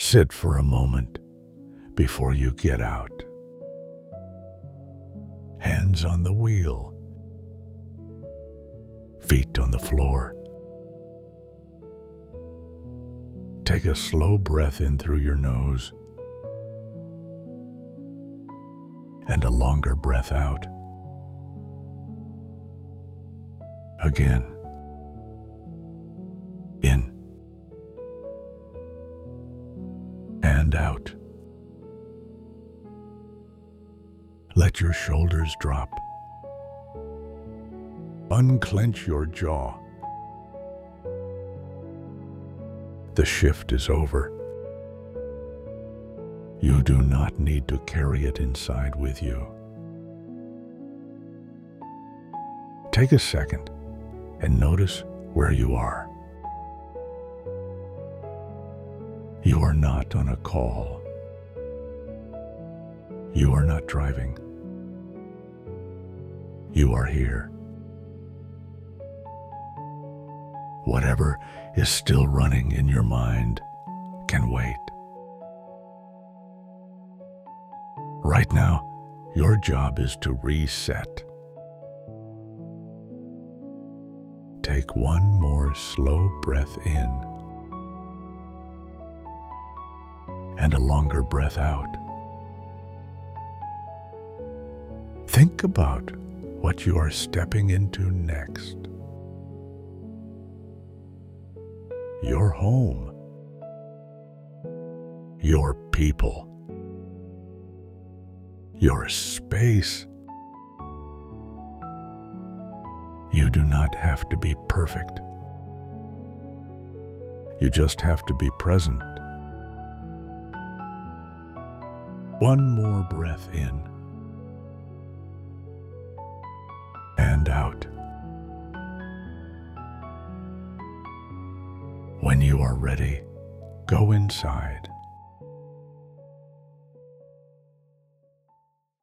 Sit for a moment before you get out. Hands on the wheel, feet on the floor. Take a slow breath in through your nose and a longer breath out. Again. In and out. Let your shoulders drop. Unclench your jaw. The shift is over. You do not need to carry it inside with you. Take a second and notice where you are. You are not on a call. You are not driving. You are here. Whatever is still running in your mind can wait. Right now, your job is to reset. Take one more slow breath in and a longer breath out. Think about what you are stepping into next. Your home, your people, your space. You do not have to be perfect. You just have to be present. One more breath in and out. When you are ready, go inside.